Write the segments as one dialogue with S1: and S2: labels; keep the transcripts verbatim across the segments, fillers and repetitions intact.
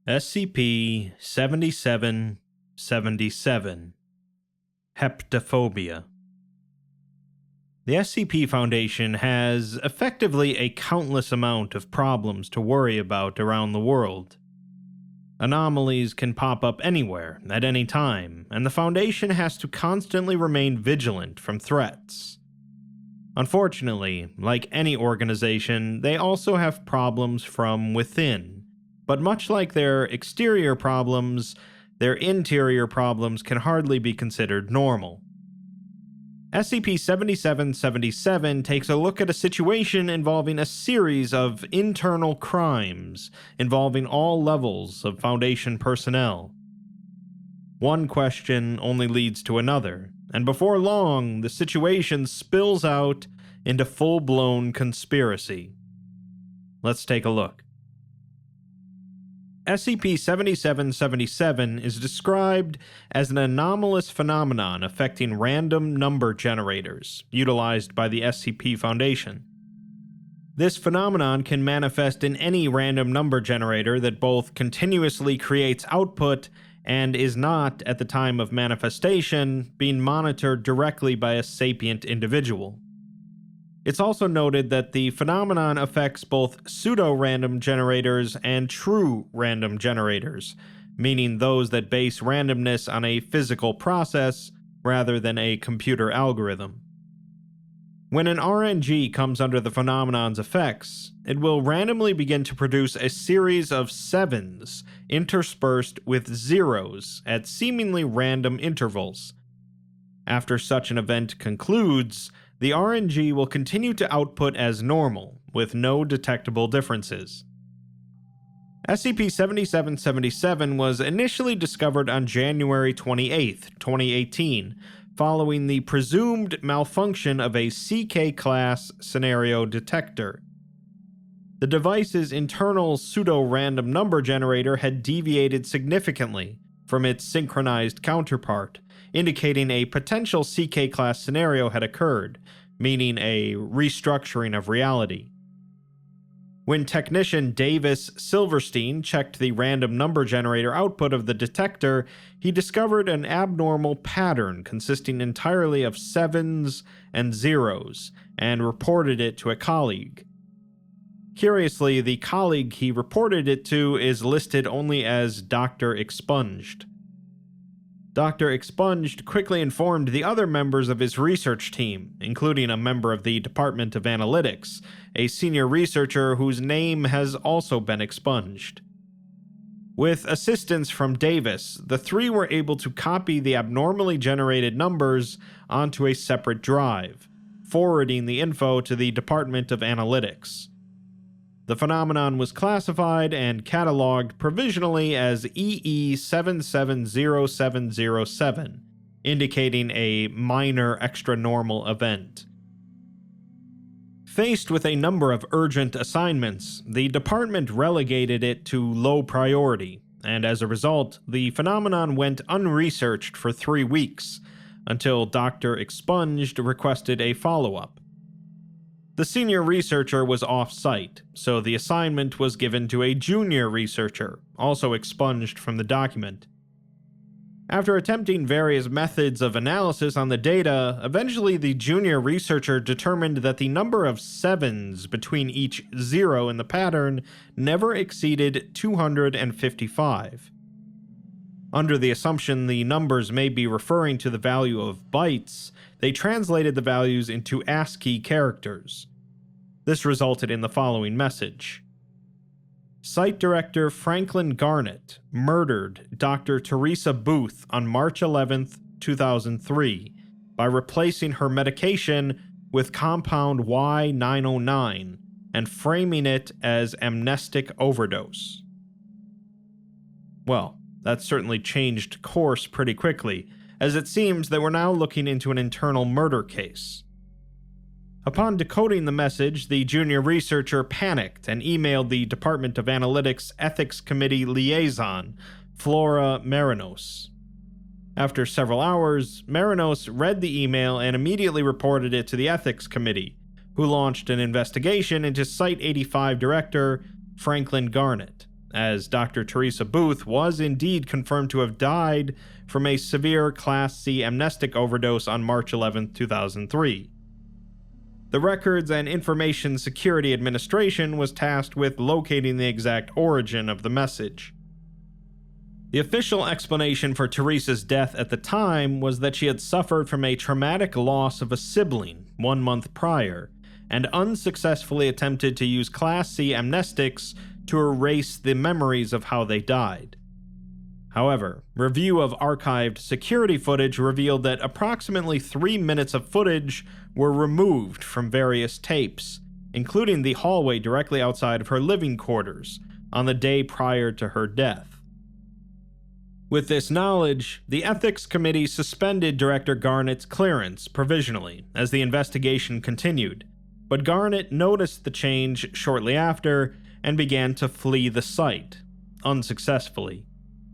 S1: S C P seventy-seven seventy-seven Heptophobia. The S C P Foundation has effectively a countless amount of problems to worry about around the world. Anomalies can pop up anywhere, at any time, and the Foundation has to constantly remain vigilant from threats. Unfortunately, like any organization, they also have problems from within. But much like their exterior problems, their interior problems can hardly be considered normal. S C P seventy-seven seventy-seven takes a look at a situation involving a series of internal crimes involving all levels of Foundation personnel. One question only leads to another, and before long, the situation spills out into full-blown conspiracy. Let's take a look. S C P seventy-seven seventy-seven is described as an anomalous phenomenon affecting random number generators, utilized by the S C P Foundation. This phenomenon can manifest in any random number generator that both continuously creates output and is not, at the time of manifestation, being monitored directly by a sapient individual. It's also noted that the phenomenon affects both pseudo-random generators and true random generators, meaning those that base randomness on a physical process rather than a computer algorithm. When an R N G comes under the phenomenon's effects, it will randomly begin to produce a series of sevens interspersed with zeros at seemingly random intervals. After such an event concludes, the R N G will continue to output as normal, with no detectable differences. S C P seventy-seven seventy-seven was initially discovered on January twenty-eighth, twenty eighteen, following the presumed malfunction of a C K-class scenario detector. The device's internal pseudo-random number generator had deviated significantly from its synchronized counterpart, indicating a potential C K-class scenario had occurred, meaning a restructuring of reality. When technician Davis Silverstein checked the random number generator output of the detector, he discovered an abnormal pattern consisting entirely of sevens and zeros, and reported it to a colleague. Curiously, the colleague he reported it to is listed only as Doctor Expunged. Doctor Expunged quickly informed the other members of his research team, including a member of the Department of Analytics, a senior researcher whose name has also been expunged. With assistance from Davis, the three were able to copy the abnormally generated numbers onto a separate drive, forwarding the info to the Department of Analytics. The phenomenon was classified and cataloged provisionally as E E seven seven zero seven zero seven, indicating a minor extranormal event. Faced with a number of urgent assignments, the department relegated it to low priority, and as a result, the phenomenon went unresearched for three weeks, until Doctor Expunged requested a follow-up. The senior researcher was off-site, so the assignment was given to a junior researcher, also expunged from the document. After attempting various methods of analysis on the data, eventually the junior researcher determined that the number of sevens between each zero in the pattern never exceeded two hundred fifty-five. Under the assumption the numbers may be referring to the value of bytes, they translated the values into ASCII characters. This resulted in the following message. Site Director Franklin Garnett murdered Doctor Teresa Booth on March eleventh, two thousand three by replacing her medication with compound Y nine oh nine and framing it as amnestic overdose. Well, that certainly changed course pretty quickly, as it seems that we're now looking into an internal murder case. Upon decoding the message, the junior researcher panicked and emailed the Department of Analytics Ethics Committee liaison, Flora Marinos. After several hours, Marinos read the email and immediately reported it to the Ethics Committee, who launched an investigation into Site eighty-five director Franklin Garnett, as Doctor Teresa Booth was indeed confirmed to have died from a severe Class C amnestic overdose on March eleventh, two thousand three. The Records and Information Security Administration was tasked with locating the exact origin of the message. The official explanation for Teresa's death at the time was that she had suffered from a traumatic loss of a sibling one month prior, and unsuccessfully attempted to use Class C amnestics to erase the memories of how they died. However, review of archived security footage revealed that approximately three minutes of footage were removed from various tapes, including the hallway directly outside of her living quarters, on the day prior to her death. With this knowledge, the Ethics Committee suspended Director Garnett's clearance provisionally as the investigation continued, but Garnett noticed the change shortly after and began to flee the site, unsuccessfully.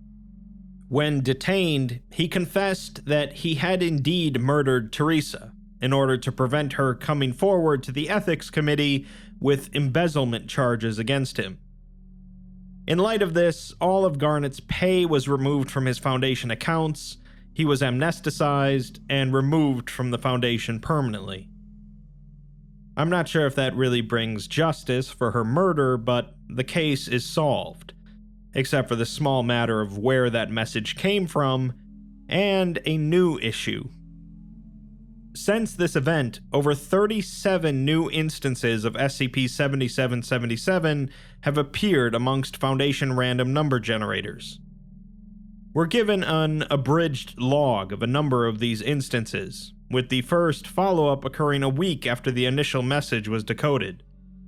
S1: When detained, he confessed that he had indeed murdered Teresa in order to prevent her coming forward to the Ethics Committee with embezzlement charges against him. In light of this, all of Garnett's pay was removed from his foundation accounts, he was amnesticized, and removed from the foundation permanently. I'm not sure if that really brings justice for her murder, but the case is solved, except for the small matter of where that message came from, and a new issue. Since this event, over thirty-seven new instances of S C P seventy-seven seventy-seven have appeared amongst Foundation random number generators. We're given an abridged log of a number of these instances, with the first follow-up occurring a week after the initial message was decoded.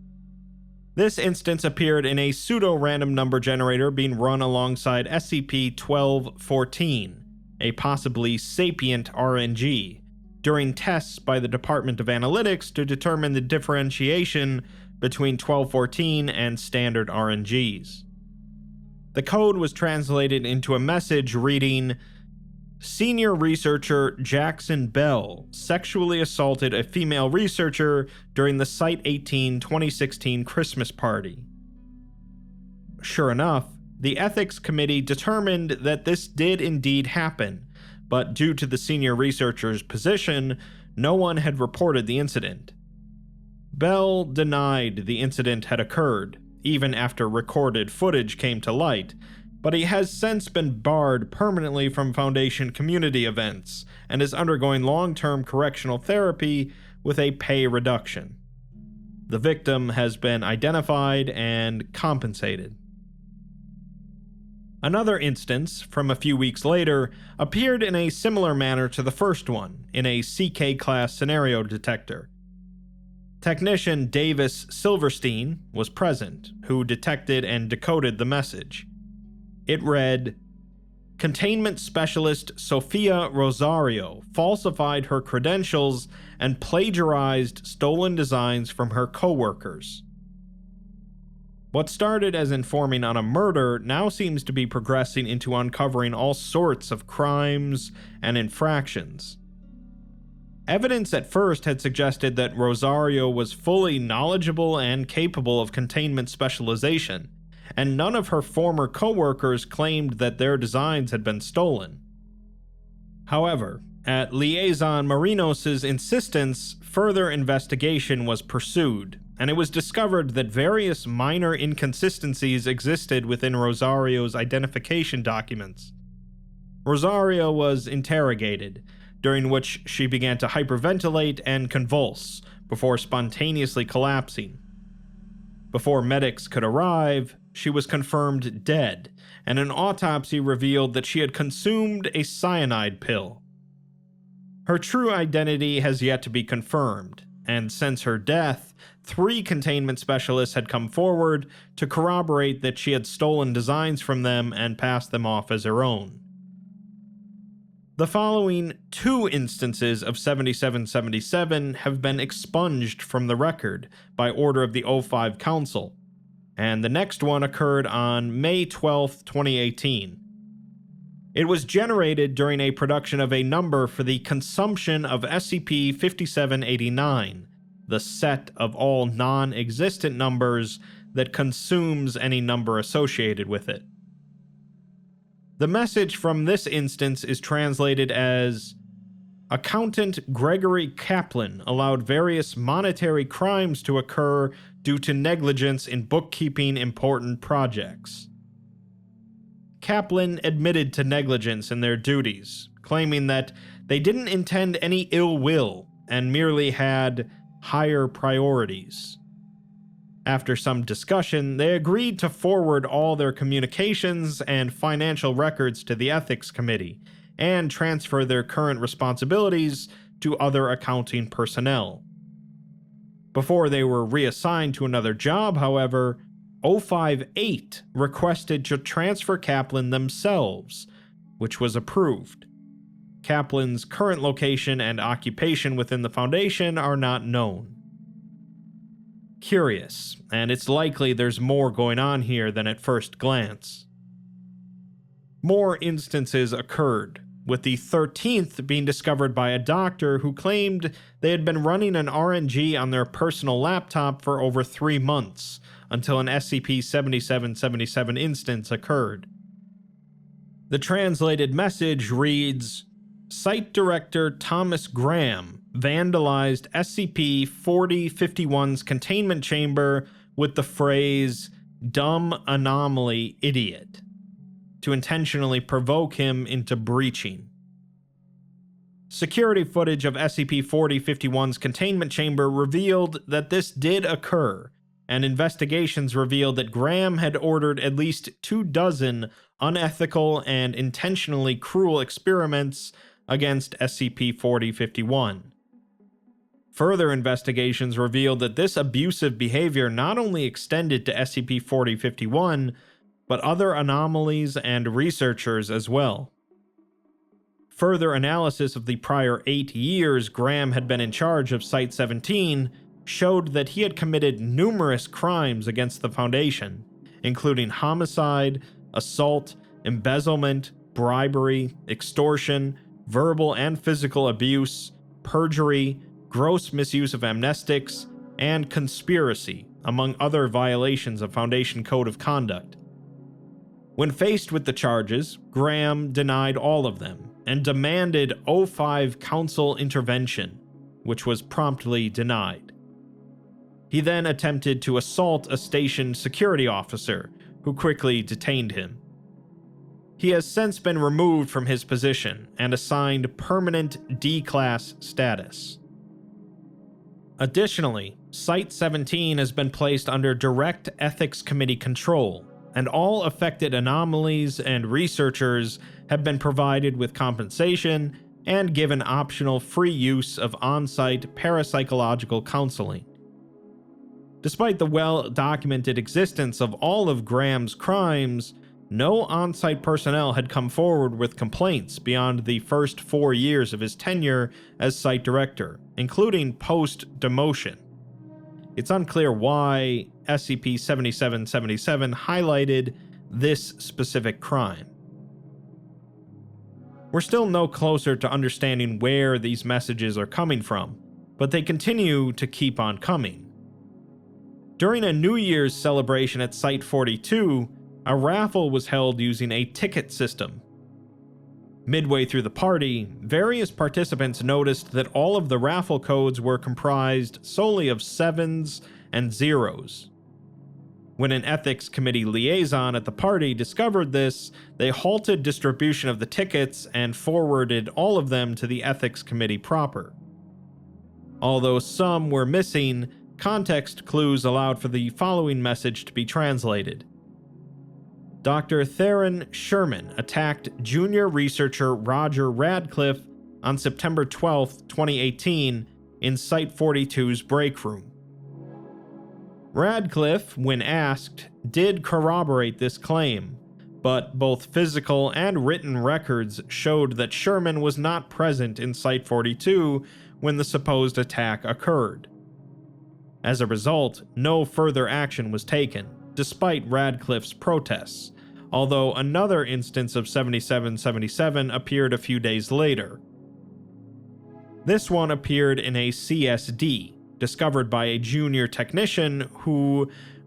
S1: This instance appeared in a pseudo-random number generator being run alongside S C P twelve fourteen, a possibly sapient R N G, during tests by the Department of Analytics to determine the differentiation between twelve fourteen and standard R N Gs. The code was translated into a message reading, "Senior researcher Jackson Bell sexually assaulted a female researcher during the Site eighteen twenty sixteen Christmas party." Sure enough, the Ethics Committee determined that this did indeed happen, but due to the senior researcher's position, no one had reported the incident. Bell denied the incident had occurred, even after recorded footage came to light, but he has since been barred permanently from Foundation community events and is undergoing long-term correctional therapy with a pay reduction. The victim has been identified and compensated. Another instance, from a few weeks later, appeared in a similar manner to the first one, in a C K-class scenario detector. Technician Davis Silverstein was present, who detected and decoded the message. It read, "Containment Specialist Sofia Rosario falsified her credentials and plagiarized stolen designs from her coworkers." What started as informing on a murder now seems to be progressing into uncovering all sorts of crimes and infractions. Evidence at first had suggested that Rosario was fully knowledgeable and capable of containment specialization, and none of her former coworkers claimed that their designs had been stolen. However, at Liaison Marinos' insistence, further investigation was pursued, and it was discovered that various minor inconsistencies existed within Rosario's identification documents. Rosario was interrogated, during which she began to hyperventilate and convulse before spontaneously collapsing. Before medics could arrive, she was confirmed dead, and an autopsy revealed that she had consumed a cyanide pill. Her true identity has yet to be confirmed, and since her death, three containment specialists had come forward to corroborate that she had stolen designs from them and passed them off as her own. The following two instances of seventy-seven seventy-seven have been expunged from the record by order of the O five Council, and the next one occurred on May twelfth, twenty eighteen. It was generated during a production of a number for the consumption of S C P fifty-seven eighty-nine, the set of all non-existent numbers that consumes any number associated with it. The message from this instance is translated as, "Accountant Gregory Kaplan allowed various monetary crimes to occur due to negligence in bookkeeping important projects." Kaplan admitted to negligence in their duties, claiming that they didn't intend any ill will and merely had higher priorities. After some discussion, they agreed to forward all their communications and financial records to the Ethics Committee and transfer their current responsibilities to other accounting personnel. Before they were reassigned to another job, however, oh five eight requested to transfer Kaplan themselves, which was approved. Kaplan's current location and occupation within the Foundation are not known. Curious, and it's likely there's more going on here than at first glance. More instances occurred, with the thirteenth being discovered by a doctor who claimed they had been running an R N G on their personal laptop for over three months, until an S C P seventy-seven seventy-seven instance occurred. The translated message reads, "Site Director Thomas Graham vandalized S C P forty fifty-one's containment chamber with the phrase, 'dumb anomaly idiot,' to intentionally provoke him into breaching." Security footage of S C P forty fifty-one's containment chamber revealed that this did occur, and investigations revealed that Graham had ordered at least two dozen unethical and intentionally cruel experiments against S C P forty fifty-one. Further investigations revealed that this abusive behavior not only extended to S C P forty fifty-one, but other anomalies and researchers as well. Further analysis of the prior eight years Graham had been in charge of Site seventeen showed that he had committed numerous crimes against the Foundation, including homicide, assault, embezzlement, bribery, extortion, verbal and physical abuse, perjury, gross misuse of amnestics, and conspiracy, among other violations of Foundation Code of Conduct. When faced with the charges, Graham denied all of them and demanded oh five Council intervention, which was promptly denied. He then attempted to assault a station security officer, who quickly detained him. He has since been removed from his position and assigned permanent D-Class status. Additionally, Site seventeen has been placed under direct Ethics Committee control, and all affected anomalies and researchers have been provided with compensation and given optional free use of on-site parapsychological counseling. Despite the well-documented existence of all of Graham's crimes, no on-site personnel had come forward with complaints beyond the first four years of his tenure as site director, including post-demotion. It's unclear why S C P seventy-seven seventy-seven highlighted this specific crime. We're still no closer to understanding where these messages are coming from, but they continue to keep on coming. During a New Year's celebration at Site forty-two, a raffle was held using a ticket system. Midway through the party, various participants noticed that all of the raffle codes were comprised solely of sevens and zeros. When an ethics committee liaison at the party discovered this, they halted distribution of the tickets and forwarded all of them to the ethics committee proper. Although some were missing, context clues allowed for the following message to be translated. Doctor Theron Sherman attacked junior researcher Roger Radcliffe on September twelfth, twenty eighteen, in Site forty-two's break room. Radcliffe, when asked, did corroborate this claim, but both physical and written records showed that Sherman was not present in Site forty-two when the supposed attack occurred. As a result, no further action was taken, despite Radcliffe's protests, although another instance of seventy-seven seventy-seven appeared a few days later. This one appeared in a C S D, discovered by a junior technician who,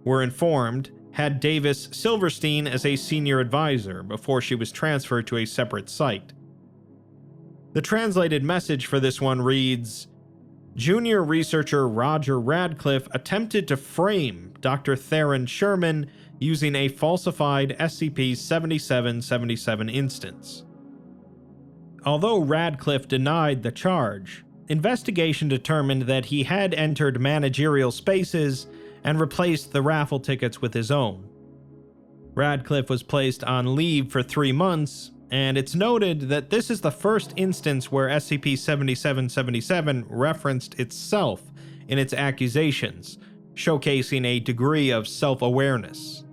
S1: we're informed, had Davis Silverstein as a senior advisor before she was transferred to a separate site. The translated message for this one reads, "Junior researcher Roger Radcliffe attempted to frame Doctor Theron Sherman using a falsified S C P seventy-seven seventy-seven instance." Although Radcliffe denied the charge, investigation determined that he had entered managerial spaces and replaced the raffle tickets with his own. Radcliffe was placed on leave for three months, and it's noted that this is the first instance where S C P seventy-seven seventy-seven referenced itself in its accusations, showcasing a degree of self-awareness.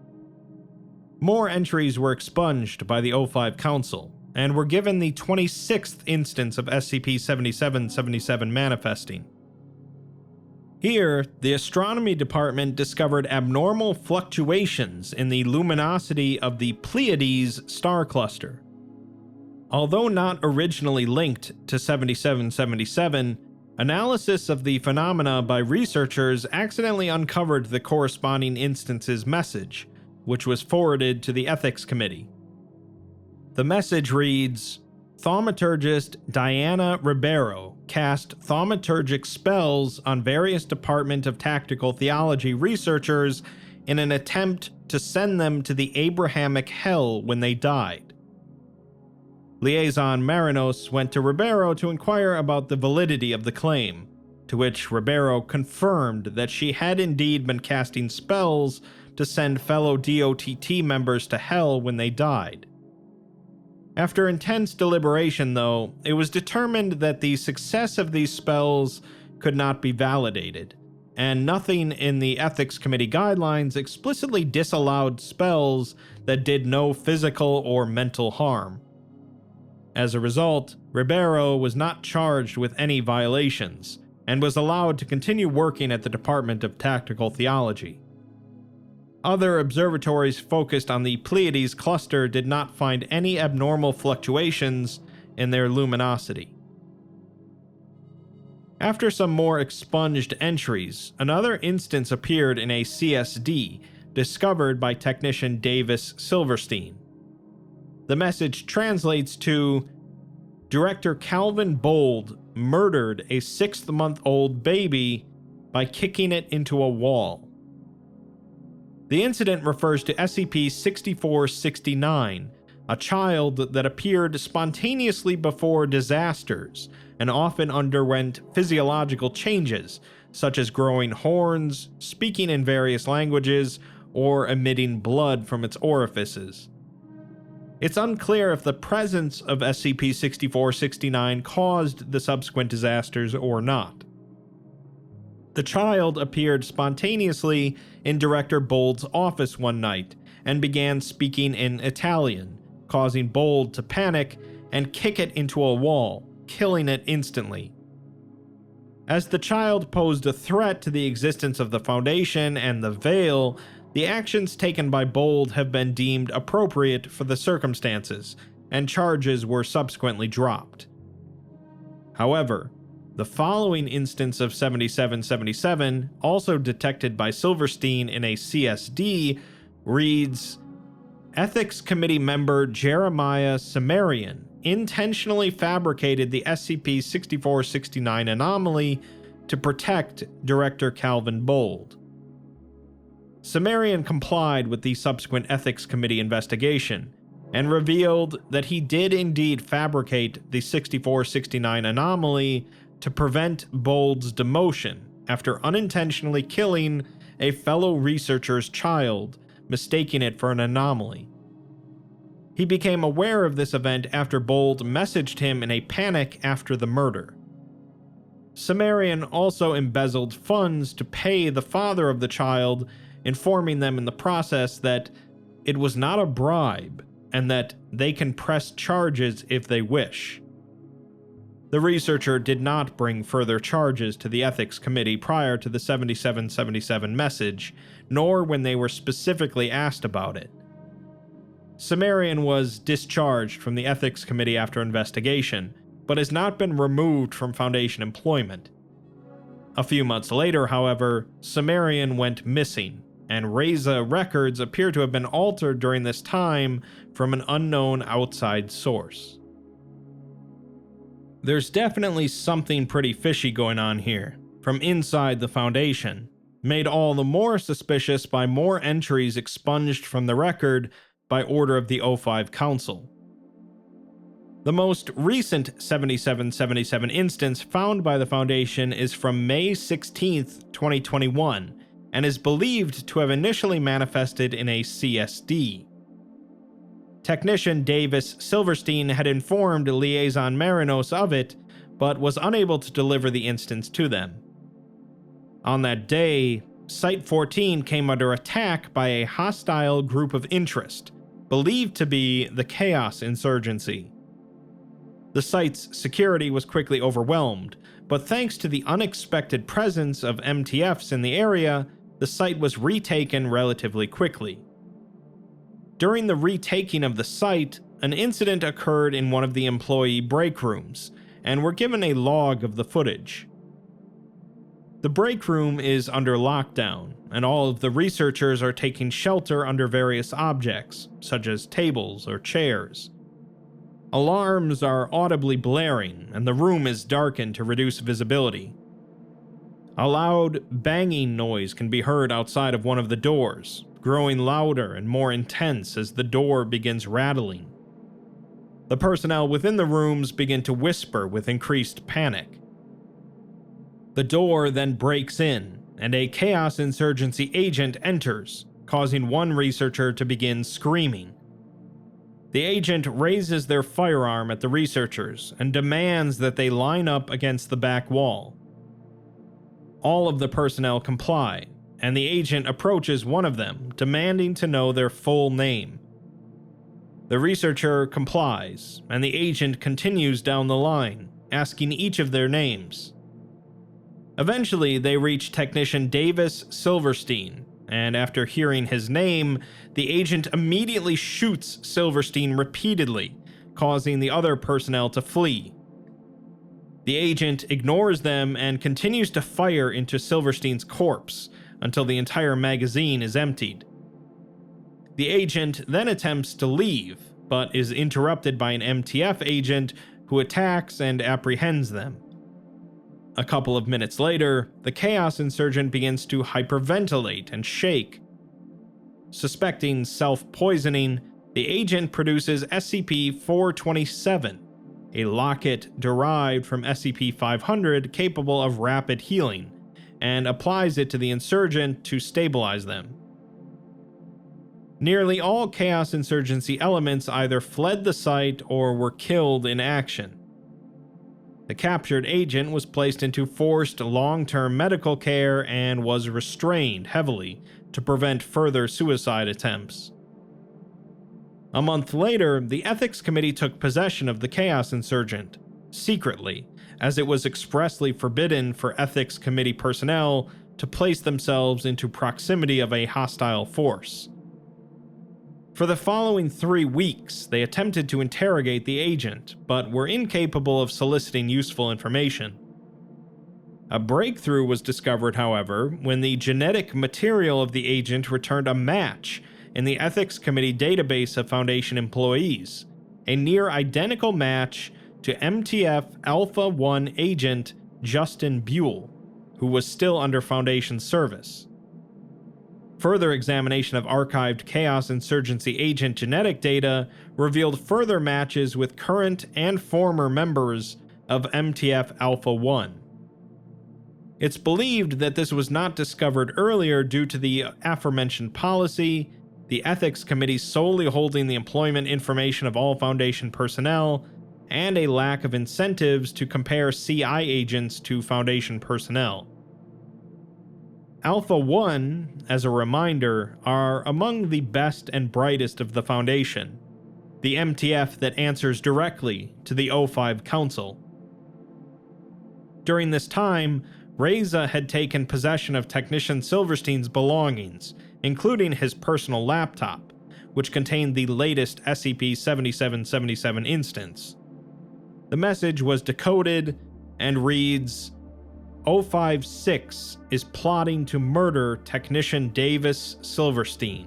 S1: More entries were expunged by the O five Council, and were given the twenty-sixth instance of S C P seventy-seven seventy-seven manifesting. Here, the Astronomy Department discovered abnormal fluctuations in the luminosity of the Pleiades star cluster. Although not originally linked to seventy-seven seventy-seven, analysis of the phenomena by researchers accidentally uncovered the corresponding instance's message, which was forwarded to the Ethics Committee. The message reads, "Thaumaturgist Diana Ribeiro cast thaumaturgic spells on various Department of Tactical Theology researchers in an attempt to send them to the Abrahamic hell when they died." Liaison Marinos went to Ribeiro to inquire about the validity of the claim, to which Ribeiro confirmed that she had indeed been casting spells to send fellow D O T T members to hell when they died. After intense deliberation, though, it was determined that the success of these spells could not be validated, and nothing in the Ethics Committee guidelines explicitly disallowed spells that did no physical or mental harm. As a result, Ribeiro was not charged with any violations, and was allowed to continue working at the Department of Tactical Theology. Other observatories focused on the Pleiades cluster did not find any abnormal fluctuations in their luminosity. After some more expunged entries, another instance appeared in a C S D discovered by technician Davis Silverstein. The message translates to, "Director Calvin Bold murdered a six-month-old baby by kicking it into a wall." The incident refers to S C P sixty-four sixty-nine, a child that appeared spontaneously before disasters and often underwent physiological changes, such as growing horns, speaking in various languages, or emitting blood from its orifices. It's unclear if the presence of S C P sixty-four sixty-nine caused the subsequent disasters or not. The child appeared spontaneously in Director Bold's office one night and began speaking in Italian, causing Bold to panic and kick it into a wall, killing it instantly. As the child posed a threat to the existence of the Foundation and the Veil, the actions taken by Bold have been deemed appropriate for the circumstances, and charges were subsequently dropped. However, the following instance of seventy-seven seventy-seven, also detected by Silverstein in a C S D, reads, "Ethics Committee member Jeremiah Cimmerian intentionally fabricated the S C P sixty-four sixty-nine anomaly to protect Director Calvin Bold." Cimmerian complied with the subsequent Ethics Committee investigation, and revealed that he did indeed fabricate the sixty-four sixty-nine anomaly to prevent Bold's demotion after unintentionally killing a fellow researcher's child, mistaking it for an anomaly. He became aware of this event after Bold messaged him in a panic after the murder. Cimmerian also embezzled funds to pay the father of the child, informing them in the process that it was not a bribe and that they can press charges if they wish. The researcher did not bring further charges to the Ethics Committee prior to the seventy-seven seventy-seven message, nor when they were specifically asked about it. Cimmerian was discharged from the Ethics Committee after investigation, but has not been removed from Foundation employment. A few months later, however, Cimmerian went missing, and Reza records appear to have been altered during this time from an unknown outside source. There's definitely something pretty fishy going on here, from inside the Foundation, made all the more suspicious by more entries expunged from the record by order of the O five Council. The most recent seventy-seven seventy-seven instance found by the Foundation is from May sixteenth, twenty twenty-one, and is believed to have initially manifested in a C S D. Technician Davis Silverstein had informed Liaison Marinos of it, but was unable to deliver the instance to them. On that day, Site fourteen came under attack by a hostile group of interest, believed to be the Chaos Insurgency. The site's security was quickly overwhelmed, but thanks to the unexpected presence of M T Fs in the area, the site was retaken relatively quickly. During the retaking of the site, an incident occurred in one of the employee break rooms, and we're given a log of the footage. The break room is under lockdown, and all of the researchers are taking shelter under various objects, such as tables or chairs. Alarms are audibly blaring, and the room is darkened to reduce visibility. A loud banging noise can be heard outside of one of the doors, growing louder and more intense as the door begins rattling. The personnel within the rooms begin to whisper with increased panic. The door then breaks in, and a Chaos Insurgency agent enters, causing one researcher to begin screaming. The agent raises their firearm at the researchers and demands that they line up against the back wall. All of the personnel comply, and the agent approaches one of them, demanding to know their full name. The researcher complies, and the agent continues down the line, asking each of their names. Eventually, they reach Technician Davis Silverstein, and after hearing his name, the agent immediately shoots Silverstein repeatedly, causing the other personnel to flee. The agent ignores them and continues to fire into Silverstein's corpse until the entire magazine is emptied. The agent then attempts to leave, but is interrupted by an M T F agent who attacks and apprehends them. A couple of minutes later, the Chaos Insurgent begins to hyperventilate and shake. Suspecting self-poisoning, the agent produces S C P four twenty-seven, a locket derived from S C P five hundred capable of rapid healing, and applies it to the insurgent to stabilize them. Nearly all Chaos Insurgency elements either fled the site or were killed in action. The captured agent was placed into forced long-term medical care and was restrained heavily to prevent further suicide attempts. A month later, the Ethics Committee took possession of the Chaos Insurgent, secretly, as it was expressly forbidden for Ethics Committee personnel to place themselves into proximity of a hostile force. For the following three weeks, they attempted to interrogate the agent, but were incapable of soliciting useful information. A breakthrough was discovered, however, when the genetic material of the agent returned a match in the Ethics Committee database of Foundation employees, a near-identical match to M T F Alpha one agent Justin Buell, who was still under Foundation service. Further examination of archived Chaos Insurgency agent genetic data revealed further matches with current and former members of M T F Alpha one. It's believed that this was not discovered earlier due to the aforementioned policy, the Ethics Committee solely holding the employment information of all Foundation personnel, and a lack of incentives to compare C I agents to Foundation personnel. Alpha one, as a reminder, are among the best and brightest of the Foundation, the M T F that answers directly to the O five Council. During this time, Reza had taken possession of Technician Silverstein's belongings, including his personal laptop, which contained the latest S C P seventy-seven seventy-seven instance. The message was decoded and reads, O five six is plotting to murder technician Davis Silverstein.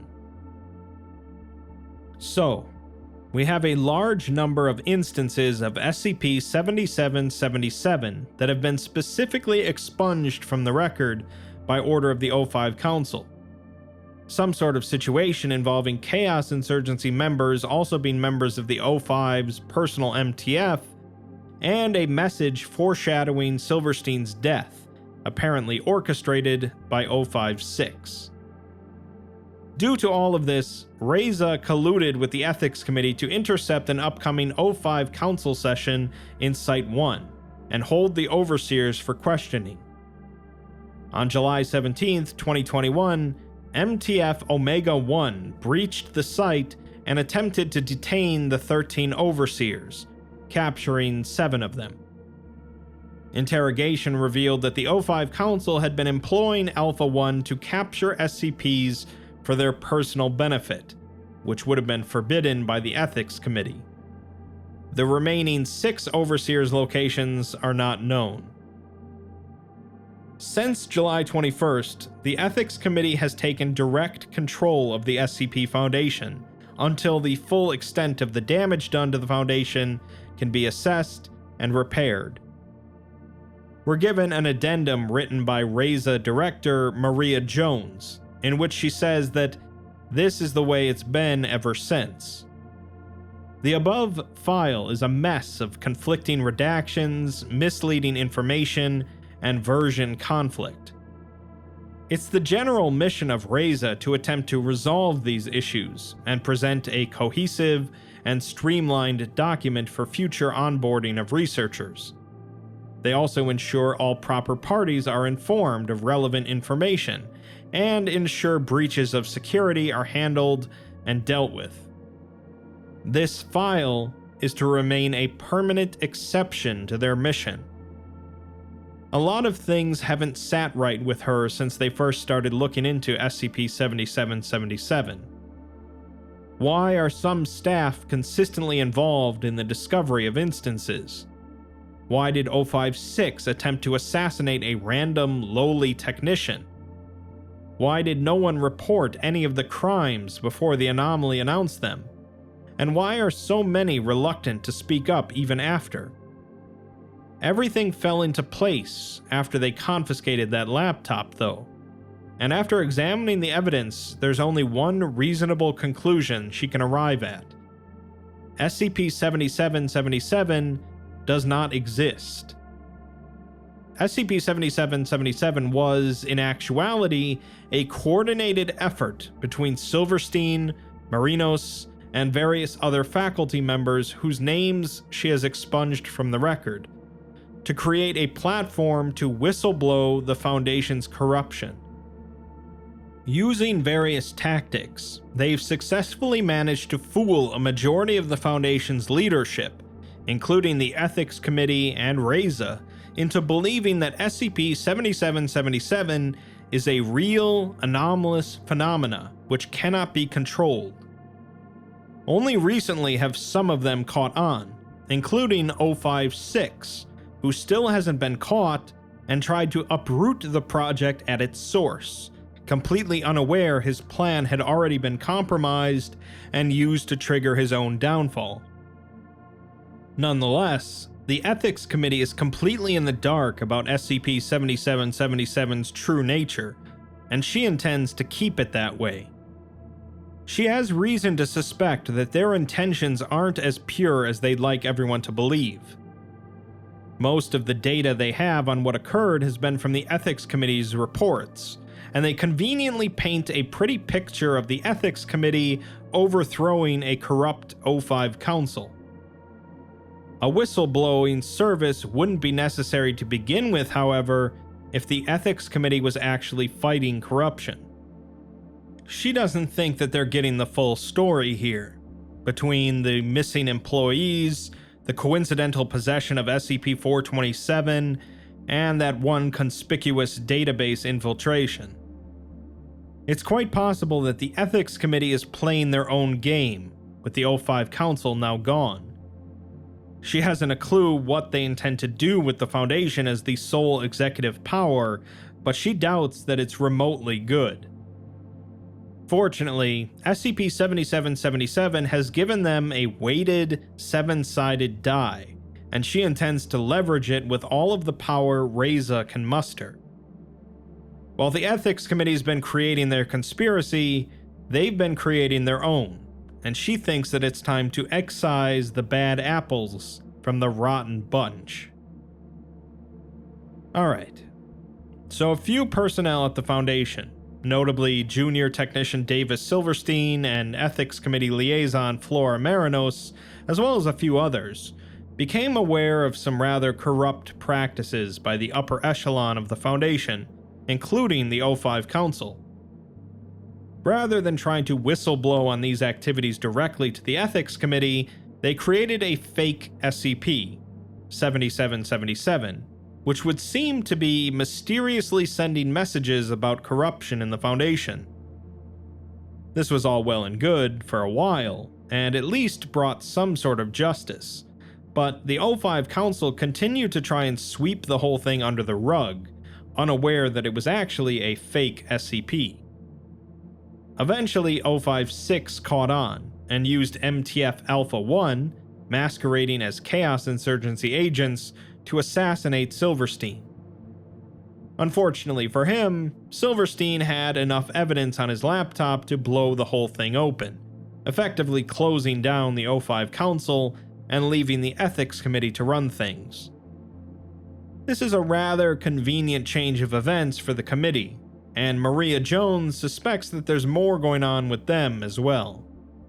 S1: So, we have a large number of instances of S C P seventy-seven seventy-seven that have been specifically expunged from the record by order of the O five Council. Some sort of situation involving Chaos Insurgency members also being members of the O five's personal M T F, and a message foreshadowing Silverstein's death, apparently orchestrated by O five six. Due to all of this, Reza colluded with the Ethics Committee to intercept an upcoming O five Council session in Site one and hold the overseers for questioning. On July seventeenth, twenty twenty-one, M T F Omega one breached the site and attempted to detain the thirteen overseers, capturing seven of them. Interrogation revealed that the O five Council had been employing Alpha one to capture S C Ps for their personal benefit, which would have been forbidden by the Ethics Committee. The remaining six overseers' locations are not known. Since July twenty-first, the Ethics Committee has taken direct control of the S C P Foundation until the full extent of the damage done to the Foundation can be assessed and repaired. We're given an addendum written by Reza director Maria Jones, in which she says that this is the way it's been ever since. The above file is a mess of conflicting redactions, misleading information, and version conflict. It's the general mission of Reza to attempt to resolve these issues and present a cohesive and streamlined document for future onboarding of researchers. They also ensure all proper parties are informed of relevant information and ensure breaches of security are handled and dealt with. This file is to remain a permanent exception to their mission. A lot of things haven't sat right with her since they first started looking into S C P seventy-seven seventy-seven. Why are some staff consistently involved in the discovery of instances? Why did O five six attempt to assassinate a random, lowly technician? Why did no one report any of the crimes before the anomaly announced them? And why are so many reluctant to speak up even after? Everything fell into place after they confiscated that laptop, though. And after examining the evidence, there's only one reasonable conclusion she can arrive at. S C P seventy-seven seventy-seven does not exist. S C P seventy-seven seventy-seven was, in actuality, a coordinated effort between Silverstein, Marinos, and various other faculty members whose names she has expunged from the record, to create a platform to whistleblow the Foundation's corruption. Using various tactics, they've successfully managed to fool a majority of the Foundation's leadership, including the Ethics Committee and Reza, into believing that S C P seventy-seven seventy-seven is a real, anomalous phenomena which cannot be controlled. Only recently have some of them caught on, including O five six, who still hasn't been caught and tried to uproot the project at its source, completely unaware his plan had already been compromised and used to trigger his own downfall. Nonetheless, the Ethics Committee is completely in the dark about S C P seventy-seven seventy-seven's true nature, and she intends to keep it that way. She has reason to suspect that their intentions aren't as pure as they'd like everyone to believe. Most of the data they have on what occurred has been from the Ethics Committee's reports, and they conveniently paint a pretty picture of the Ethics Committee overthrowing a corrupt O five Council. A whistleblowing service wouldn't be necessary to begin with, however, if the Ethics Committee was actually fighting corruption. She doesn't think that they're getting the full story here, between the missing employees, the coincidental possession of S C P four twenty-seven, and that one conspicuous database infiltration. It's quite possible that the Ethics Committee is playing their own game, with the O five Council now gone. She hasn't a clue what they intend to do with the Foundation as the sole executive power, but she doubts that it's remotely good. Fortunately, S C P seventy-seven seventy-seven has given them a weighted, seven-sided die, and she intends to leverage it with all of the power Reza can muster. While the Ethics Committee's been creating their conspiracy, they've been creating their own, and she thinks that it's time to excise the bad apples from the rotten bunch. Alright, so a few personnel at the Foundation, notably Junior Technician Davis Silverstein and Ethics Committee Liaison Flora Marinos, as well as a few others, became aware of some rather corrupt practices by the upper echelon of the Foundation, including the O five Council. Rather than trying to whistleblow on these activities directly to the Ethics Committee, they created a fake S C P, seventy-seven seventy-seven, which would seem to be mysteriously sending messages about corruption in the Foundation. This was all well and good for a while, and at least brought some sort of justice, but the O five Council continued to try and sweep the whole thing under the rug, unaware that it was actually a fake S C P. Eventually, O five six caught on, and used M T F Alpha one, masquerading as Chaos Insurgency agents, to assassinate Silverstein. Unfortunately for him, Silverstein had enough evidence on his laptop to blow the whole thing open, effectively closing down the O five Council and leaving the Ethics Committee to run things. This is a rather convenient change of events for the committee, and Maria Jones suspects that there's more going on with them as well.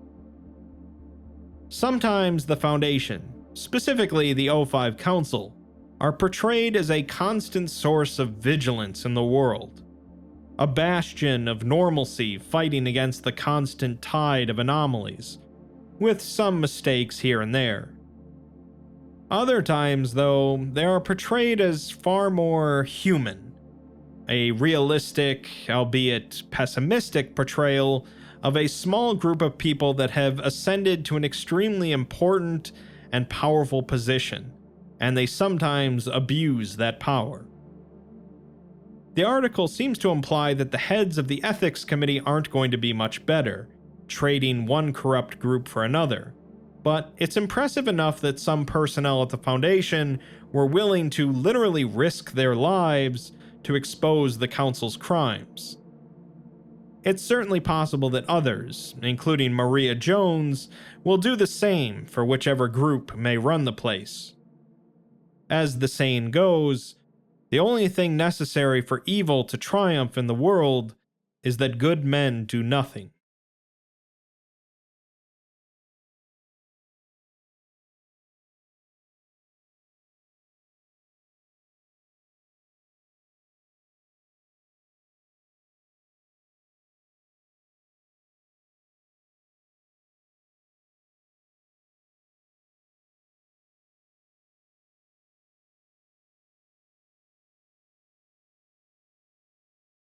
S1: Sometimes the Foundation, specifically the O five Council, are portrayed as a constant source of vigilance in the world, a bastion of normalcy fighting against the constant tide of anomalies, with some mistakes here and there. Other times, though, they are portrayed as far more human, a realistic, albeit pessimistic portrayal of a small group of people that have ascended to an extremely important and powerful position, and they sometimes abuse that power. The article seems to imply that the heads of the Ethics Committee aren't going to be much better, trading one corrupt group for another, but it's impressive enough that some personnel at the Foundation were willing to literally risk their lives to expose the Council's crimes. It's certainly possible that others, including Maria Jones, will do the same for whichever group may run the place. As the saying goes, the only thing necessary for evil to triumph in the world is that good men do nothing.